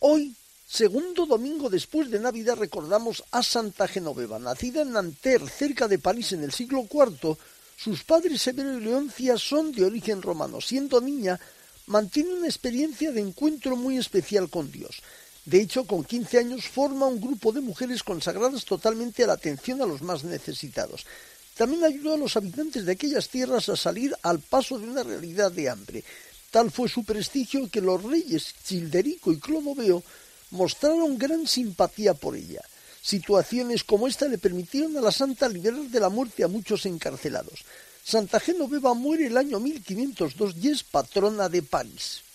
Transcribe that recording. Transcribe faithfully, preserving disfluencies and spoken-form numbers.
Hoy, segundo domingo después de Navidad, recordamos a Santa Genoveva. Nacida en Nanterre, cerca de París, en el siglo cuarto, sus padres Severo y Leoncia son de origen romano. Siendo niña, mantiene una experiencia de encuentro muy especial con Dios. De hecho, con quince años forma un grupo de mujeres consagradas totalmente a la atención a los más necesitados. También ayudó a los habitantes de aquellas tierras a salir al paso de una realidad de hambre. Tal fue su prestigio que los reyes Childerico y Clodoveo mostraron gran simpatía por ella. Situaciones como esta le permitieron a la santa liberar de la muerte a muchos encarcelados. Santa Genoveva muere el año mil quinientos dos y es patrona de París.